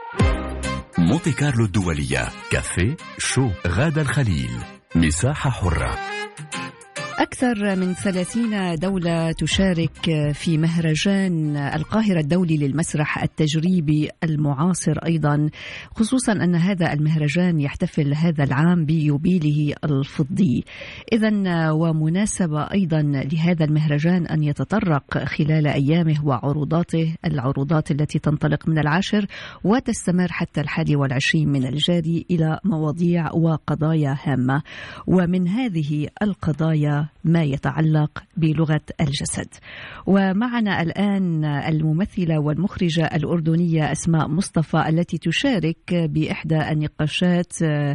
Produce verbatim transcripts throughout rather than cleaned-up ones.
مونتي كارلو الدولية، كافيه شو، غادة الخليل، مساحة حرة. أكثر من ثلاثين دولة تشارك في مهرجان القاهرة الدولي للمسرح التجريبي المعاصر أيضا، خصوصا أن هذا المهرجان يحتفل هذا العام بيوبيله الفضي. إذن ومناسبة أيضا لهذا المهرجان أن يتطرق خلال أيامه وعروضاته، العروضات التي تنطلق من العاشر وتستمر حتى الحادي والعشرين من الجاري، إلى مواضيع وقضايا هامة، ومن هذه القضايا ما يتعلق بلغة الجسد. ومعنا الآن الممثلة والمخرجة الأردنية أسماء مصطفى التي تشارك بإحدى النقاشات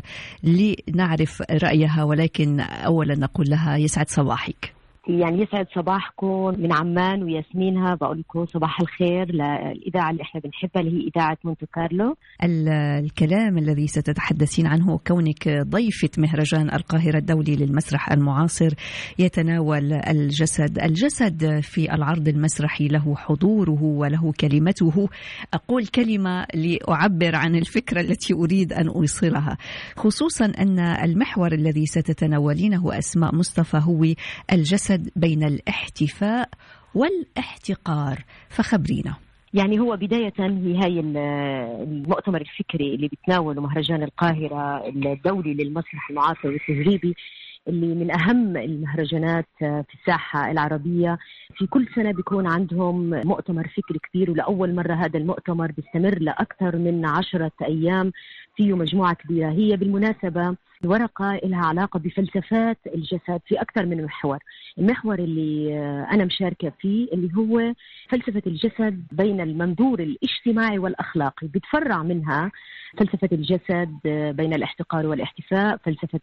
لنعرف رأيها، ولكن أولا نقول لها يسعد صباحك. يعني يسعد صباحكم من عمان، وياسمينها بقول لكم صباح الخير للإذاعة اللي احنا بنحبها اللي هي إذاعة مونتي كارلو. الكلام الذي ستتحدثين عنه كونك ضيفة مهرجان القاهرة الدولي للمسرح المعاصر يتناول الجسد. الجسد في العرض المسرحي له حضوره وله كلمته. أقول كلمة لأعبر عن الفكرة التي أريد أن أوصلها، خصوصا أن المحور الذي ستتناولينه أسماء مصطفى هو الجسد بين الاحتفاء والاحتقار، فخبرينا. يعني هو بداية هي هاي المؤتمر الفكري اللي بتناوله مهرجان القاهرة الدولي للمسرح المعاصر والتجريبي، اللي من أهم المهرجانات في الساحة العربية. في كل سنة بيكون عندهم مؤتمر فكري كبير، ولأول مرة هذا المؤتمر بيستمر لأكثر من عشرة أيام، فيه مجموعة كبيرة. هي بالمناسبة ورقة لها علاقة بفلسفات الجسد في أكثر من محور. المحور اللي أنا مشاركة فيه اللي هو فلسفة الجسد بين المنظور الاجتماعي والأخلاقي، بتفرع منها فلسفة الجسد بين الاحتقار والاحتفاء، فلسفة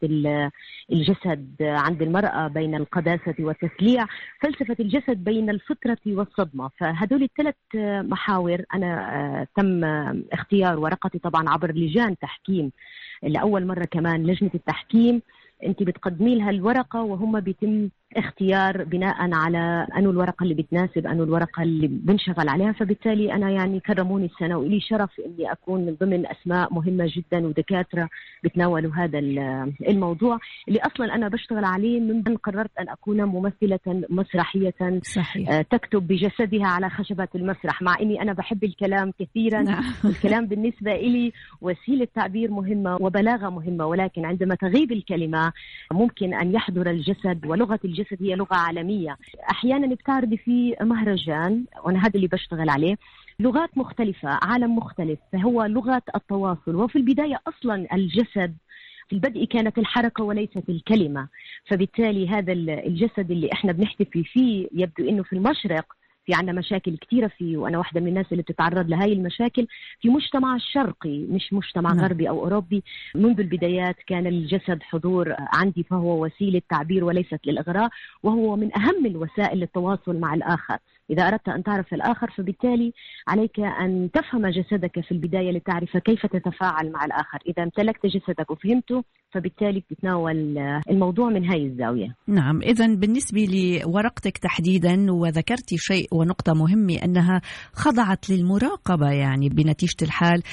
الجسد عند المرأة بين القداسة والتسليع، فلسفة الجسد بين الفطرة والصدمة. فهدول الثلاث محاور أنا تم اختيار ورقتي طبعا عبر لجان تحكيم. لأول مرة كمان لجنة التحكيم أنت بتقدمي لها الورقة وهم بيتم اختيار بناء على أنه الورقة اللي بتناسب، أنه الورقة اللي بنشغل عليها. فبالتالي أنا يعني كرموني السنة، وإلي شرف إني أكون من ضمن أسماء مهمة جدا ودكاترة بتناولوا هذا الموضوع اللي أصلا أنا بشتغل عليه من أن قررت أن أكون ممثلة مسرحية صحيح. تكتب بجسدها على خشبة المسرح، مع إني أنا بحب الكلام كثيرا. نعم. الكلام بالنسبة إلي وسيلة تعبير مهمة وبلاغة مهمة، ولكن عندما تغيب الكلمة ممكن أن يحضر الجسد، ولغة الجسد هي لغة عالمية. أحيانا بتعرضي في مهرجان، وأنا هذا اللي بشتغل عليه، لغات مختلفة، عالم مختلف، فهو لغة التواصل. وفي البداية أصلا الجسد في البدء كانت الحركة وليست الكلمة. فبالتالي هذا الجسد اللي احنا بنحتفي فيه يبدو انه في المشرق في عنا مشاكل كتيرة فيه، وأنا واحدة من الناس اللي بتتعرض لهاي المشاكل في مجتمع الشرقي مش مجتمع نعم. غربي أو أوروبي. منذ البدايات كان الجسد حضور عندي، فهو وسيلة تعبير وليست للإغراء، وهو من أهم الوسائل للتواصل مع الآخر. إذا أردت أن تعرف الآخر فبالتالي عليك أن تفهم جسدك في البداية لتعرف كيف تتفاعل مع الآخر. إذا امتلكت جسدك وفهمته فبالتالي بتتناول الموضوع من هاي الزاوية. نعم، إذن بالنسبة لورقتك تحديدا، وذكرتي شيء ونقطة مهمة أنها خضعت للمراقبة يعني بنتيجة الحال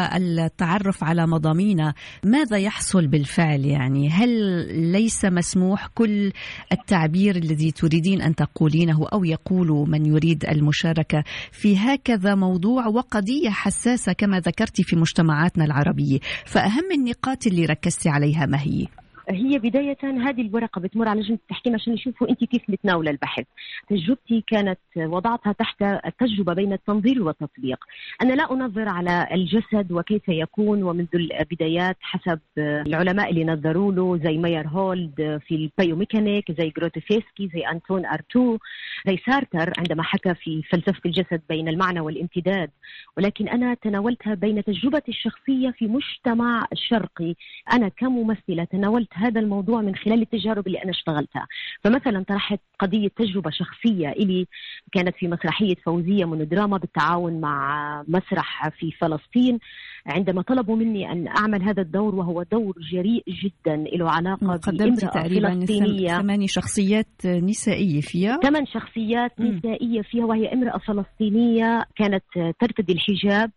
والتعرف على مضامينها. ماذا يحصل بالفعل؟ يعني هل ليس مسموح كل التعبير الذي تريدين أن تقولينه أو يقول من يريد المشاركة في هكذا موضوع وقضية حساسة كما ذكرتي في مجتمعاتنا العربية؟ فأهم النقاط اللي ركزتي عليها ما هي؟ هي بداية هذه الورقة بتمر على لجنة التحكيم عشان يشوفوا أنت كيف متناولة البحث. تجربتي كانت وضعتها تحت التجربة بين التنظير والتطبيق. أنا لا أنظر على الجسد وكيف يكون، ومنذ البدايات حسب العلماء اللي نظروا له زي ماير هولد في البايوميكانيك، زي جروتوفسكي، زي أنتون أرتو، زي سارتر عندما حكى في فلسفة الجسد بين المعنى والامتداد. ولكن أنا تناولتها بين تجربتي الشخصية في مجتمع الشرقي. أنا كممثلة تناولت هذا الموضوع من خلال التجارب اللي أنا اشتغلتها. فمثلا طرحت قضية تجربة شخصية إلي كانت في مسرحية فوزية مونودراما بالتعاون مع مسرح في فلسطين، عندما طلبوا مني أن أعمل هذا الدور، وهو دور جريء جدا له علاقة بامرأة فلسطينية. ثماني شخصيات نسائية فيها، ثمان شخصيات نسائية فيها، وهي امرأة فلسطينية كانت ترتدي الحجاب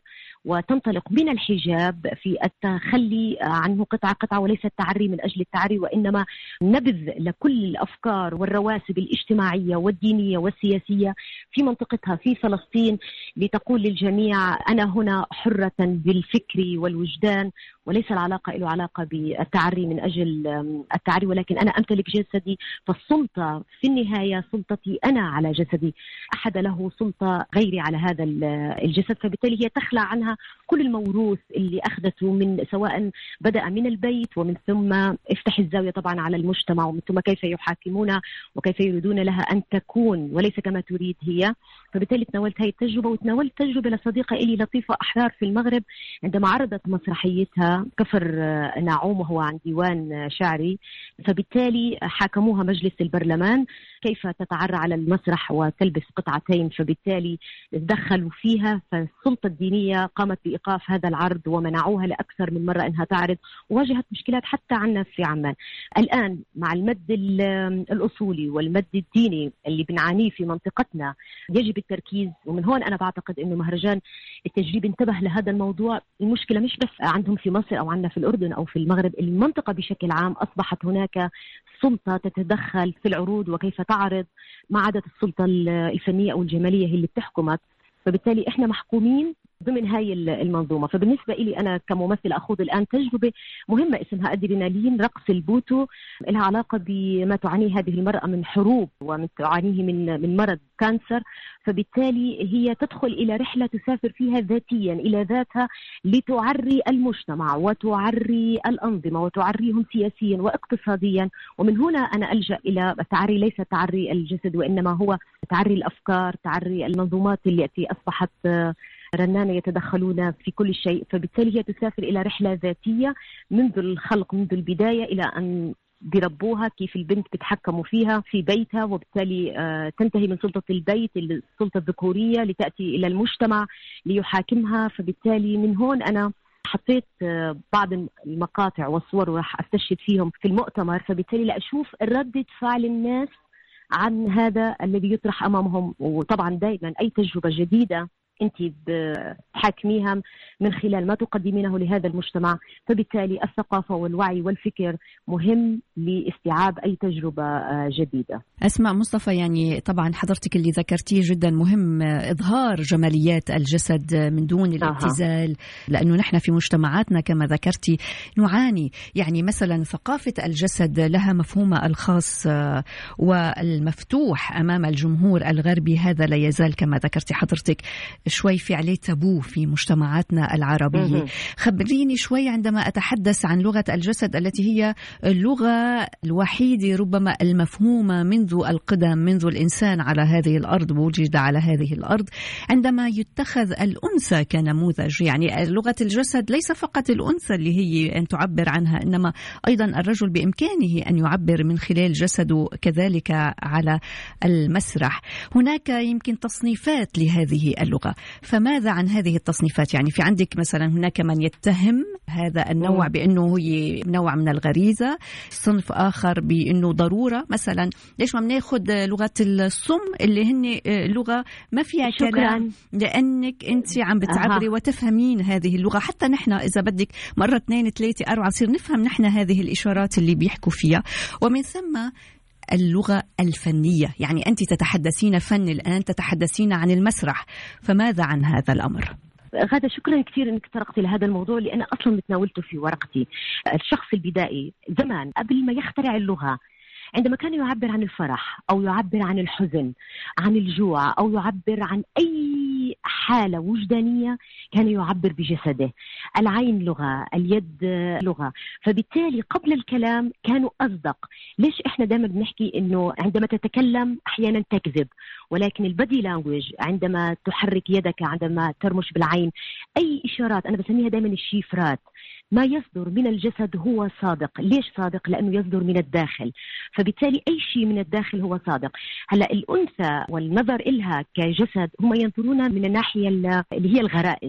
وتنطلق من الحجاب في التخلي عنه قطعة قطعة، وليس التعري من أجل التعري، وإنما نبذ لكل الأفكار والرواسب الاجتماعية والدينية والسياسية في منطقتها في فلسطين، لتقول للجميع أنا هنا حرة بالفكر والوجدان، وليس العلاقة له علاقة بالتعري من أجل التعري، ولكن أنا أمتلك جسدي، فالسلطة في النهاية سلطتي أنا على جسدي، أحد له سلطة غيري على هذا الجسد. فبالتالي هي تخلع عنها كل الموروث اللي أخذته من سواء بدأ من البيت ومن ثم افتح الزاوية طبعا على المجتمع، ومن ثم كيف يحاكمون وكيف يريدون لها أن تكون وليس كما تريد هي. فبالتالي تناولت هذه التجربة، وتناولت تجربة لصديقة إلي لطيفة أحرار في المغرب عندما عرضت مسرحيتها كفر ناعوم، وهو عن ديوان شعري، فبالتالي حاكموها مجلس البرلمان كيف تتعرى على المسرح وتلبس قطعتين، فبالتالي دخلوا فيها، فالسلطة الدينية قامت بإيقاف هذا العرض ومنعوها لأكثر من مرة أنها تعرض، وواجهت مشكلات حتى عنا في عمان. الآن مع المد الأصولي والمد الديني اللي بنعانيه في منطقتنا يجب التركيز، ومن هون أنا بعتقد أنه مهرجان التجريبي انتبه لهذا الموضوع. المشكلة مش بس عندهم في مصر أو عندنا في الأردن أو في المغرب، المنطقة بشكل عام أصبحت هناك سلطة تتدخل في العروض وكيف تعرض، ما عادت السلطة الفنية أو الجمالية هي اللي بتحكمك، فبالتالي إحنا محكومين ضمن هاي المنظومة. فبالنسبة إلي أنا كممثل أخوض الآن تجربة مهمة اسمها أدرينالين، رقص البوتو، لها علاقة بما تعانيه هذه المرأة من حروب ومن تعانيه من من مرض كانسر، فبالتالي هي تدخل إلى رحلة تسافر فيها ذاتيا إلى ذاتها لتعري المجتمع وتعري الأنظمة وتعريهم سياسيا واقتصاديا. ومن هنا أنا ألجأ إلى التعري، ليس تعري الجسد وإنما هو تعري الأفكار، تعري المنظومات التي أصبحت رنانة يتدخلون في كل شيء. فبالتالي هي تسافر إلى رحلة ذاتية منذ الخلق، منذ البداية إلى أن بربوها، كيف البنت بتحكموا فيها في بيتها، وبالتالي آه تنتهي من سلطة البيت السلطة الذكورية لتأتي إلى المجتمع ليحاكمها. فبالتالي من هون أنا حطيت آه بعض المقاطع والصور وراح أستشهد فيهم في المؤتمر، فبالتالي لأشوف ردة فعل الناس عن هذا الذي يطرح أمامهم. وطبعا دائما أي تجربة جديدة أنت بتحاكميها من خلال ما تقدمينه لهذا المجتمع، فبالتالي الثقافة والوعي والفكر مهم لاستيعاب أي تجربة جديدة. أسماء مصطفى، يعني طبعا حضرتك اللي ذكرتيه جدا مهم، إظهار جماليات الجسد من دون الابتذال، آه. لأنه نحن في مجتمعاتنا كما ذكرتي نعاني، يعني مثلا ثقافة الجسد لها مفهومها الخاص والمفتوح أمام الجمهور الغربي، هذا لا يزال كما ذكرتي حضرتك شوي في عليه تابو في مجتمعاتنا العربية. خبريني شوي عندما أتحدث عن لغة الجسد التي هي اللغة الوحيدة ربما المفهومة منذ القدم، منذ الإنسان على هذه الأرض ووجد على هذه الأرض، عندما يتخذ الأنثى كنموذج. يعني لغة الجسد ليس فقط الأنثى اللي هي أن تعبر عنها، إنما أيضا الرجل بإمكانه أن يعبر من خلال جسده كذلك على المسرح. هناك يمكن تصنيفات لهذه اللغة، فماذا عن هذه التصنيفات؟ يعني في عندك مثلا هناك من يتهم هذا النوع بأنه هي نوع من الغريزة، صنف آخر بأنه ضرورة. مثلا ليش ما بناخد لغة الصم اللي هن لغة ما فيها شكرا. كلام، لأنك أنت عم بتعبري أه. وتفهمين هذه اللغة. حتى نحن إذا بدك مرة اثنين ثلاثة أربعة بصير نفهم نحن هذه الإشارات اللي بيحكوا فيها. ومن ثم اللغة الفنية، يعني أنت تتحدثين فن الآن، تتحدثين عن المسرح، فماذا عن هذا الأمر؟ غادة شكرا كثير أنك تطرقتي لهذا الموضوع، لأن أصلا متناولته في ورقتي. الشخص البدائي زمان قبل ما يخترع اللغة، عندما كان يعبر عن الفرح أو يعبر عن الحزن، عن الجوع، أو يعبر عن أي حالة وجدانية، كان يعبر بجسده. العين لغة، اليد لغة، فبالتالي قبل الكلام كانوا أصدق. ليش إحنا دائما بنحكي إنه عندما تتكلم أحيانا تكذب، ولكن البادي لانجويج عندما تحرك يدك، عندما ترمش بالعين، أي إشارات أنا بسميها دائما الشيفرات، ما يصدر من الجسد هو صادق. ليش صادق؟ لأنه يصدر من الداخل، فبالتالي أي شيء من الداخل هو صادق. هلأ الأنثى والنظر إلها كجسد هم ينظرون من الناحية اللي هي الغرائز،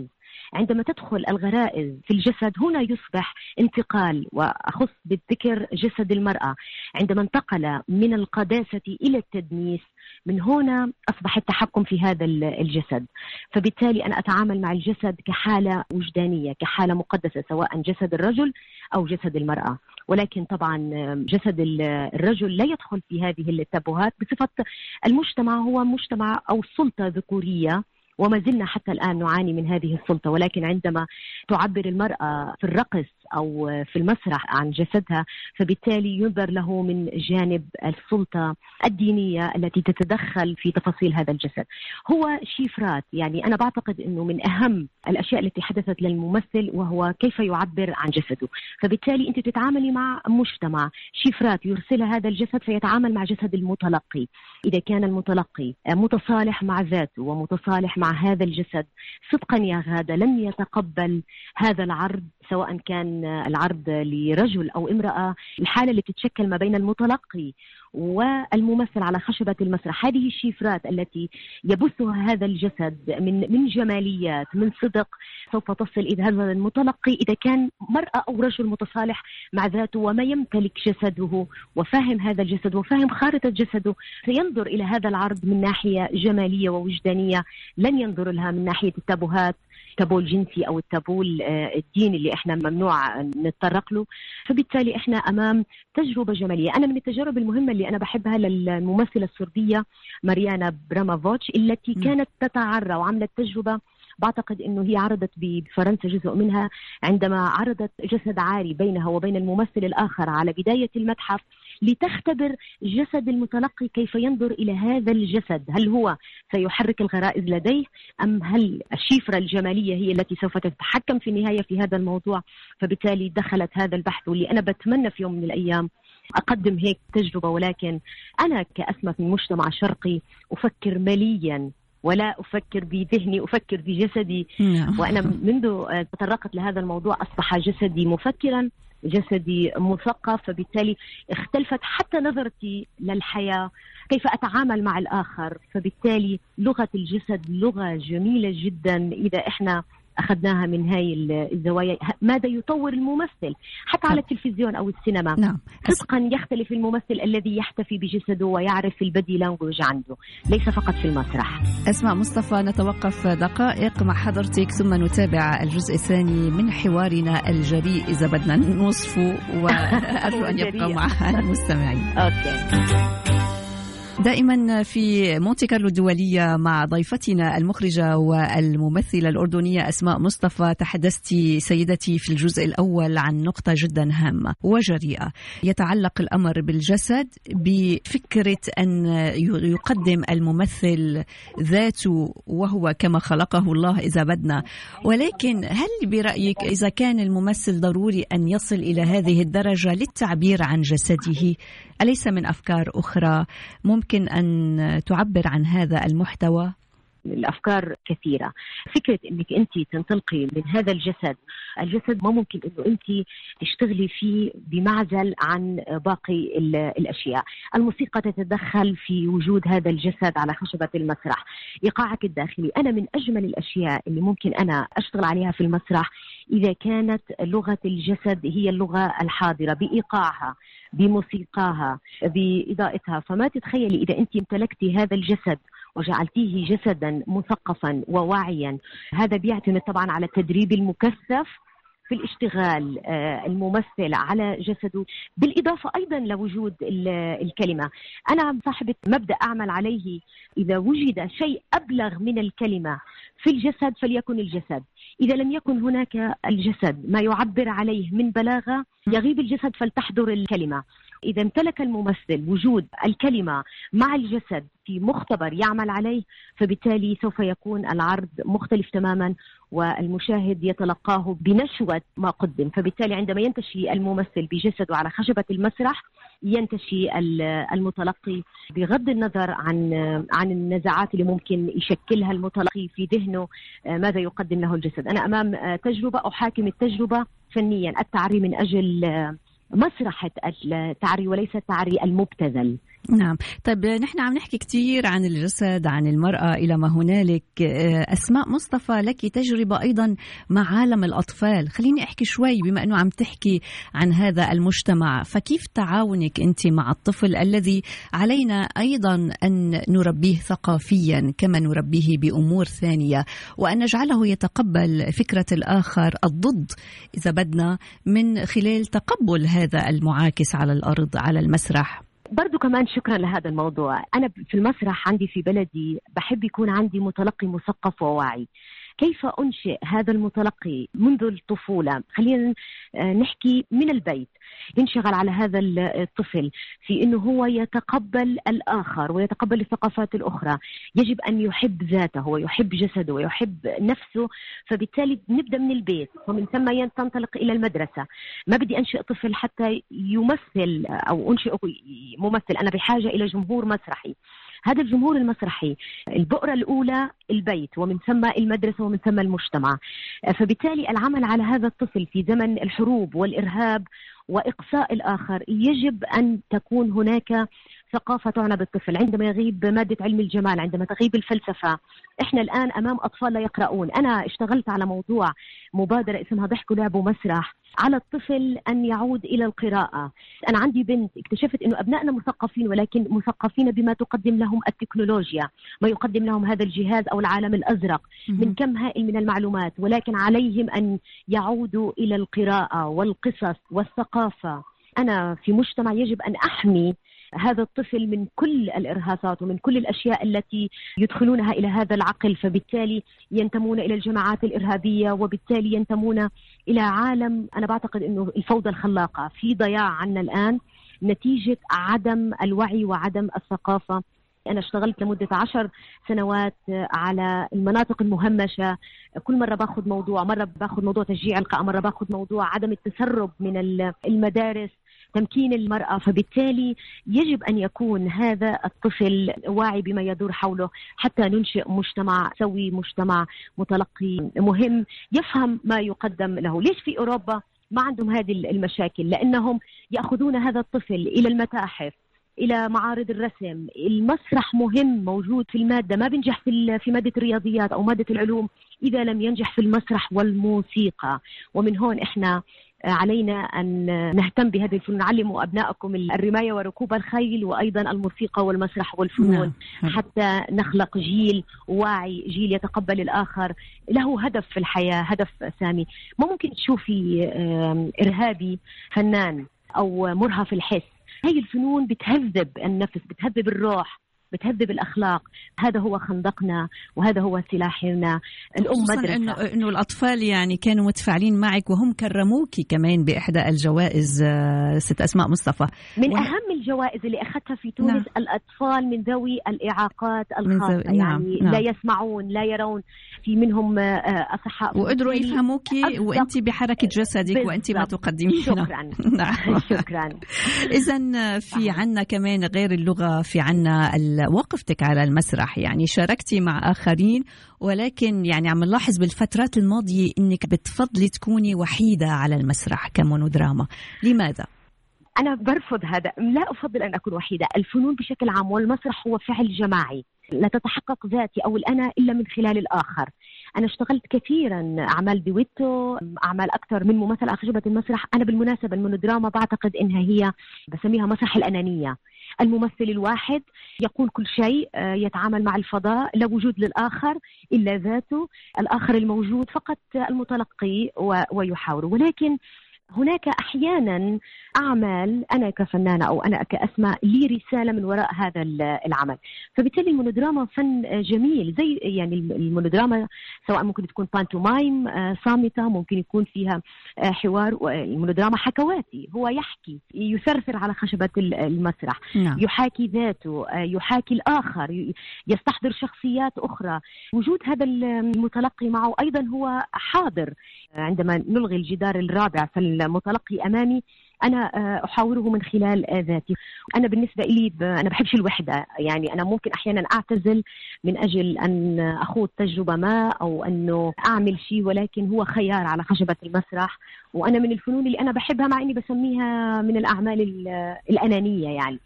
عندما تدخل الغرائز في الجسد هنا يصبح انتقال، وأخص بالذكر جسد المرأة عندما انتقل من القداسة إلى التدنيس، من هنا أصبح التحكم في هذا الجسد. فبالتالي أنا أتعامل مع الجسد كحالة وجدانية، كحالة مقدسة، سواء جسد الرجل أو جسد المرأة. ولكن طبعا جسد الرجل لا يدخل في هذه التبهات بصفة المجتمع هو مجتمع أو سلطة ذكورية، وما زلنا حتى الآن نعاني من هذه السلطة. ولكن عندما تعبر المرأة في الرقص أو في المسرح عن جسدها، فبالتالي ينظر له من جانب السلطة الدينية التي تتدخل في تفاصيل هذا الجسد. هو شفرات، يعني أنا بعتقد أنه من أهم الأشياء التي حدثت للممثل وهو كيف يعبر عن جسده. فبالتالي أنت تتعاملي مع مجتمع شفرات يرسلها هذا الجسد فيتعامل مع جسد المتلقي. إذا كان المتلقي متصالح مع ذاته ومتصالح مع هذا الجسد صدقا يا غادة لن يتقبل هذا العرض، سواء كان العرض لرجل أو امرأة. الحالة اللي تتشكل ما بين المتلقي والممثل على خشبة المسرح، هذه الشفرات التي يبثها هذا الجسد من من جماليات، من صدق، سوف تصل إلى هذا المتلقي إذا كان مرأة أو رجل متصالح مع ذاته وما يمتلك جسده وفاهم هذا الجسد وفاهم خارطة جسده، سينظر إلى هذا العرض من ناحية جمالية ووجدانية، لن ينظر لها من ناحية التابوهات، التابو الجنسي أو التابو الديني اللي إحنا ممنوع نتطرق له. فبالتالي إحنا أمام تجربة جمالية. أنا من التجارب المهمة اللي أنا بحبها للممثلة السردية ماريانا برامافوتش التي كانت تتعرى وعملت تجربة، بعتقد أنه هي عرضت بفرنسا جزء منها، عندما عرضت جسد عاري بينها وبين الممثل الآخر على بداية المتحف لتختبر جسد المتلقي كيف ينظر إلى هذا الجسد، هل هو سيحرك الغرائز لديه أم هل الشفرة الجمالية هي التي سوف تتحكم في النهاية في هذا الموضوع. فبالتالي دخلت هذا البحث، واللي أنا بتمنى في يوم من الأيام أقدم هيك تجربة. ولكن أنا كأسمة في مجتمع شرقي أفكر ماليا ولا أفكر بذهني، أفكر بجسدي. وأنا منذ تطرقت لهذا الموضوع أصبح جسدي مفكرا، جسدي مثقف. فبالتالي اختلفت حتى نظرتي للحياة، كيف أتعامل مع الآخر. فبالتالي لغة الجسد لغة جميلة جدا إذا إحنا أخذناها من هاي الزوايا. ماذا يطور الممثل حتى على التلفزيون أو السينما؟ نعم. صدقا يختلف الممثل الذي يحتفي بجسده ويعرف البدي لانجوج عنده، ليس فقط في المسرح. أسماء مصطفى، نتوقف دقائق مع حضرتك ثم نتابع الجزء الثاني من حوارنا الجريء إذا بدنا نوصفه، وأرجو أن يبقى مع المستمعين. أوكي. دائما في مونتي كارلو الدولية مع ضيفتنا المخرجة والممثلة الأردنية أسماء مصطفى، تحدثتي سيدتي في الجزء الأول عن نقطة جدا هامة وجريئة، يتعلق الأمر بالجسد بفكرة أن يقدم الممثل ذاته وهو كما خلقه الله إذا بدنا. ولكن هل برأيك إذا كان الممثل ضروري أن يصل إلى هذه الدرجة للتعبير عن جسده، أليس من أفكار أخرى ممكن أن تعبر عن هذا المحتوى؟ الأفكار كثيرة. فكرة أنك أنت تنطلقي من هذا الجسد، الجسد ما ممكن أنه أنت تشتغلي فيه بمعزل عن باقي الأشياء. الموسيقى تتدخل في وجود هذا الجسد على خشبة المسرح، إيقاعك الداخلي. أنا من أجمل الأشياء اللي ممكن أنا أشتغل عليها في المسرح إذا كانت لغة الجسد هي اللغة الحاضرة بإيقاعها، بموسيقاها، بإضاءتها. فما تتخيلي إذا أنت امتلكتي هذا الجسد وجعلتيه جسدا مثقفا وواعيا، هذا بيعتمد طبعا على التدريب المكثف في الاشتغال الممثل على جسده، بالإضافة أيضا لوجود الكلمة. أنا صاحبة مبدأ أعمل عليه، إذا وجد شيء أبلغ من الكلمة في الجسد فليكن الجسد. إذا لم يكن هناك الجسد ما يعبر عليه من بلاغة يغيب الجسد فلتحضر الكلمة. إذا امتلك الممثل وجود الكلمة مع الجسد في مختبر يعمل عليه، فبالتالي سوف يكون العرض مختلف تماما والمشاهد يتلقاه بنشوة ما قدم. فبالتالي عندما ينتشي الممثل بجسده على خشبة المسرح ينتشي المتلقي بغض النظر عن عن النزعات اللي ممكن يشكلها المتلقي في ذهنه ماذا يقدم له الجسد. أنا أمام تجربة أحاكم التجربة فنيا، التعري من أجل مسرحة التعري وليس التعري المبتذل، نعم. طيب نحن عم نحكي كتير عن الجسد، عن المرأة إلى ما هنالك. أسماء مصطفى، لك تجربة أيضا مع عالم الأطفال، خليني أحكي شوي بما أنه عم تحكي عن هذا المجتمع، فكيف تعاونك أنت مع الطفل الذي علينا أيضا أن نربيه ثقافيا كما نربيه بأمور ثانية، وأن نجعله يتقبل فكرة الآخر الضد إذا بدنا من خلال تقبل هذا المعاكس على الأرض على المسرح؟ برضو كمان شكرا لهذا الموضوع. أنا في المسرح عندي في بلدي بحب يكون عندي متلقي مثقف وواعي. كيف أنشئ هذا المتلقي منذ الطفولة؟ خلينا نحكي من البيت. ينشغل على هذا الطفل في أنه هو يتقبل الآخر ويتقبل الثقافات الأخرى. يجب أن يحب ذاته ويحب جسده ويحب نفسه، فبالتالي نبدأ من البيت ومن ثم تنطلق إلى المدرسة. ما بدي أنشئ طفل حتى يمثل أو أنشئ ممثل. أنا بحاجة إلى جمهور مسرحي. هذا الجمهور المسرحي البؤرة الأولى البيت، ومن ثم المدرسة، ومن ثم المجتمع. فبالتالي العمل على هذا الطفل في زمن الحروب والإرهاب وإقصاء الآخر، يجب أن تكون هناك ثقافة تعنى بالطفل. عندما يغيب مادة علم الجمال، عندما تغيب الفلسفة، إحنا الآن أمام أطفال لا يقرؤون. أنا اشتغلت على موضوع مبادرة اسمها ضحك ولعب ومسرح، على الطفل أن يعود إلى القراءة. أنا عندي بنت، اكتشفت أنه أبنائنا مثقفين، ولكن مثقفين بما تقدم لهم التكنولوجيا، ما يقدم لهم هذا الجهاز أو العالم الأزرق من كم هائل من المعلومات، ولكن عليهم أن يعودوا إلى القراءة والقصص والثقافة. أنا في مجتمع يجب أن أحمي هذا الطفل من كل الإرهاصات ومن كل الأشياء التي يدخلونها إلى هذا العقل، فبالتالي ينتمون إلى الجماعات الإرهابية، وبالتالي ينتمون إلى عالم. أنا بعتقد أنه الفوضى الخلاقة في ضياع عنا الآن نتيجة عدم الوعي وعدم الثقافة. أنا اشتغلت لمدة عشر سنوات على المناطق المهمشة. كل مرة باخذ موضوع، مرة باخذ موضوع تشجيع القاء، مرة باخذ موضوع عدم التسرب من المدارس، تمكين المرأة. فبالتالي يجب أن يكون هذا الطفل واعي بما يدور حوله حتى ننشئ مجتمع سوي، مجتمع متلقي مهم يفهم ما يقدم له. ليش في أوروبا ما عندهم هذه المشاكل؟ لأنهم يأخذون هذا الطفل إلى المتاحف، إلى معارض الرسم. المسرح مهم، موجود في المادة. ما بينجح في في مادة الرياضيات أو مادة العلوم إذا لم ينجح في المسرح والموسيقى. ومن هون إحنا علينا أن نهتم بهذه الفنون. نعلم أبنائكم الرماية وركوب الخيل، وأيضا الموسيقى والمسرح والفنون، حتى نخلق جيل واعي، جيل يتقبل الآخر، له هدف في الحياة، هدف سامي. ما ممكن تشوفي إرهابي فنان أو مرهف الحس. هاي الفنون بتهذب النفس، بتهذب الروح، بتهذب الأخلاق. هذا هو خندقنا وهذا هو سلاحنا. الأم مدرسة. إنه إنه الأطفال يعني كانوا متفاعلين معك وهم كرموكي كمان بإحدى الجوائز ست أسماء مصطفى. من و... أهم الجوائز اللي أخذتها في تونس. نعم. الأطفال من ذوي الإعاقات الخاصة، زو... يعني نعم. لا يسمعون لا يرون، في منهم أصحاء وقدروا يفهموكي وأنت بحركة جسدك وأنت ما تقدمين. شكرا. نعم. شكرا. إذن في عنا كمان غير اللغة، في عنا وقفتك على المسرح، يعني شاركتي مع آخرين، ولكن يعني عم نلاحظ بالفترات الماضية إنك بتفضلي تكوني وحيدة على المسرح كمونودراما. لماذا؟ أنا برفض هذا. لا أفضل أن أكون وحيدة. الفنون بشكل عام والمسرح هو فعل جماعي. لا تتحقق ذاتي أو الأنا إلا من خلال الآخر. أنا اشتغلت كثيرا أعمال دويتو، أعمال أكثر من ممثل على خشبة المسرح. أنا بالمناسبة المونودراما بعتقد إنها هي بسميها مسرح الأنانية. الممثل الواحد يقول كل شيء، يتعامل مع الفضاء، لا وجود للآخر إلا ذاته، الآخر الموجود فقط المتلقي ويحاور. ولكن هناك أحيانا أعمال أنا كفنانة أو أنا كأسماء لي رسالة من وراء هذا العمل. فبالتالي المونودراما فن جميل، زي يعني المونودراما سواء ممكن تكون بانتومايم صامتة، ممكن يكون فيها حوار. المونودراما حكواتي، هو يحكي، يثرثر على خشبة المسرح. نعم. يحاكي ذاته، يحاكي الآخر، يستحضر شخصيات أخرى. وجود هذا المتلقي معه أيضا هو حاضر. عندما نلغي الجدار الرابع فالمتلقي أمامي أنا أحاوره من خلال ذاتي. أنا بالنسبة لي ب... أنا بحبش الوحدة، يعني أنا ممكن أحيانا أعتزل من أجل أن أخوض تجربة ما أو أنه أعمل شيء، ولكن هو خيار على خشبة المسرح. وأنا من الفنون اللي أنا بحبها، مع أني بسميها من الأعمال الأنانية يعني.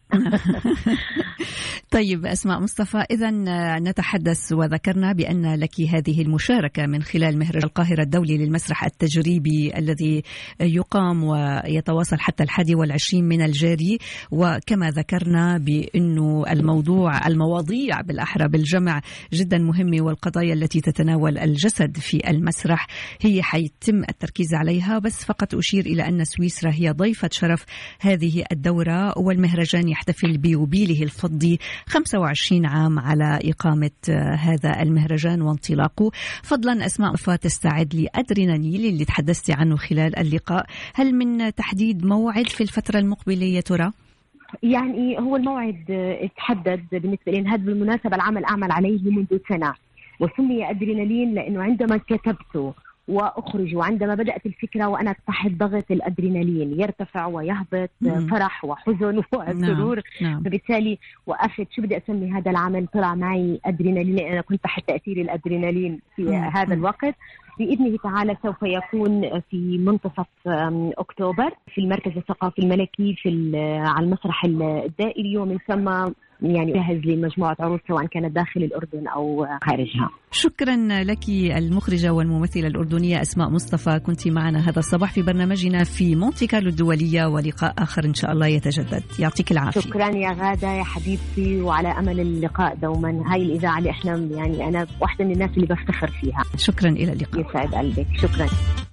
طيب أسماء مصطفى، إذا نتحدث وذكرنا بأن لك هذه المشاركة من خلال مهرجان القاهرة الدولي للمسرح التجريبي الذي يقام ويتواصل حتى الحادي والعشرين من الجاري. وكما ذكرنا بأنه الموضوع المواضيع بالأحرى بالجمع جدا مهمة، والقضايا التي تتناول الجسد في المسرح هي حيتم التركيز عليها. بس فقط أشير إلى أن سويسرا هي ضيفة شرف هذه الدورة، والمهرجان يحتفل بيوبيله الفضي خمسة وعشرين عام على إقامة هذا المهرجان وانطلاقه. فضلا أسماء تستعد لأدرينالين اللي تحدثت عنه خلال اللقاء، هل من تحديد موعد في الفترة المقبلة يا ترى؟ يعني هو الموعد اتحدد بالنسبة لي. هذا بالمناسبة العمل أعمل عليه منذ سنة، وسمي أدرينالين لأنه عندما كتبته وأخرج وعندما بدأت الفكرة وأنا تحت ضغط الأدرينالين يرتفع ويهبط، مم. فرح وحزن وسرور، نعم. فبالتالي وقفت شو بدي أسمي هذا العمل، طلع معي أدرينالين لأن أنا كنت تحت تأثير الأدرينالين في مم. هذا الوقت. بإذنه تعالى سوف يكون في منتصف أكتوبر في المركز الثقافي الملكي في على المسرح الدائري، ومن ثم يعني جهز لمجموعة عروض سواء كانت داخل الأردن أو خارجها. شكرا لك المخرجة والممثلة الأردنية أسماء مصطفى، كنت معنا هذا الصباح في برنامجنا في مونتي كارلو الدولية، ولقاء آخر إن شاء الله يتجدد. يعطيك العافية. شكرا يا غادة يا حبيبتي، وعلى أمل اللقاء دوما. هاي الإذاعة اللي إحنا يعني أنا واحدة من الناس اللي بفتخر فيها. شكرا، إلى اللقاء. يسعد قلبك. شكرا.